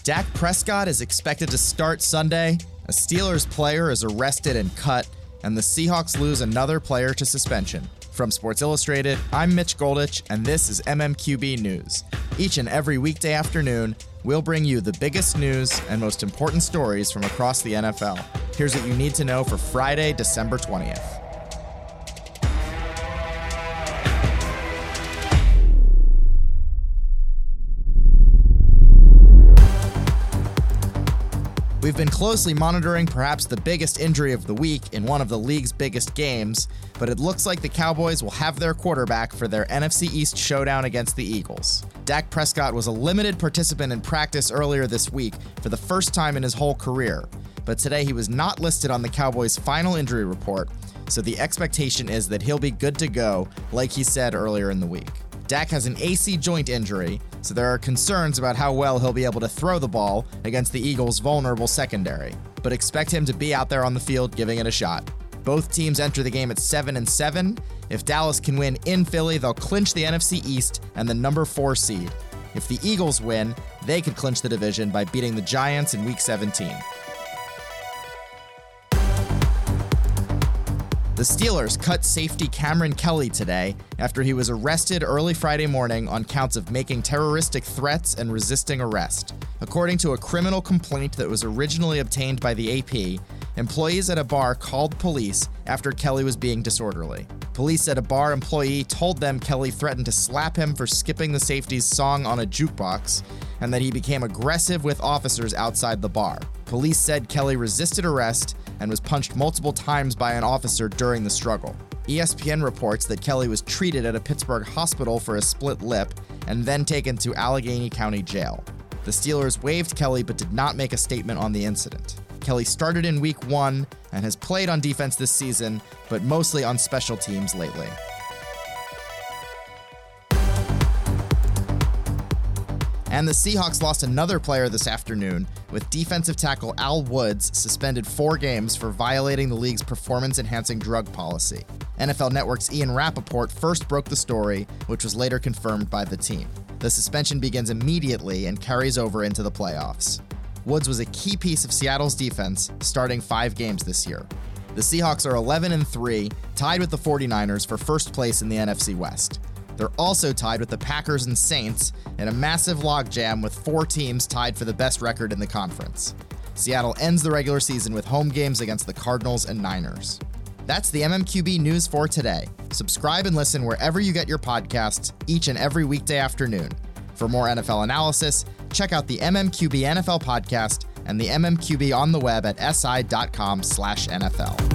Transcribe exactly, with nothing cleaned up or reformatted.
Dak Prescott is expected to start Sunday, a Steelers player is arrested and cut, and the Seahawks lose another player to suspension. From Sports Illustrated, I'm Mitch Goldich, and this is M M Q B News. Each and every weekday afternoon, we'll bring you the biggest news and most important stories from across the N F L. Here's what you need to know for Friday, December twentieth. We've been closely monitoring perhaps the biggest injury of the week in one of the league's biggest games, but it looks like the Cowboys will have their quarterback for their N F C East showdown against the Eagles. Dak Prescott was a limited participant in practice earlier this week for the first time in his whole career, but today he was not listed on the Cowboys' final injury report, so the expectation is that he'll be good to go, like he said earlier in the week. Dak has an A C joint injury, so there are concerns about how well he'll be able to throw the ball against the Eagles' vulnerable secondary, but expect him to be out there on the field giving it a shot. Both teams enter the game at seven and seven. If Dallas can win in Philly, they'll clinch the N F C East and the number four seed. If the Eagles win, they could clinch the division by beating the Giants in Week seventeen. The Steelers cut safety Cameron Kelly today after he was arrested early Friday morning on counts of making terroristic threats and resisting arrest. According to a criminal complaint that was originally obtained by the A P, employees at a bar called police after Kelly was being disorderly. Police said a bar employee told them Kelly threatened to slap him for skipping the safety's song on a jukebox, and that he became aggressive with officers outside the bar. Police said Kelly resisted arrest and was punched multiple times by an officer during the struggle. E S P N reports that Kelly was treated at a Pittsburgh hospital for a split lip and then taken to Allegheny County Jail. The Steelers waived Kelly but did not make a statement on the incident. Kelly started in week one and has played on defense this season, but mostly on special teams lately. And the Seahawks lost another player this afternoon, with defensive tackle Al Woods suspended four games for violating the league's performance-enhancing drug policy. N F L Network's Ian Rappaport first broke the story, which was later confirmed by the team. The suspension begins immediately and carries over into the playoffs. Woods was a key piece of Seattle's defense, starting five games this year. The Seahawks are eleven and three, tied with the forty-niners for first place in the N F C West. They're also tied with the Packers and Saints in a massive logjam with four teams tied for the best record in the conference. Seattle ends the regular season with home games against the Cardinals and Niners. That's the M M Q B News for today. Subscribe and listen wherever you get your podcasts each and every weekday afternoon. For more N F L analysis, check out the M M Q B N F L podcast and the M M Q B on the web at si dot com slash N F L.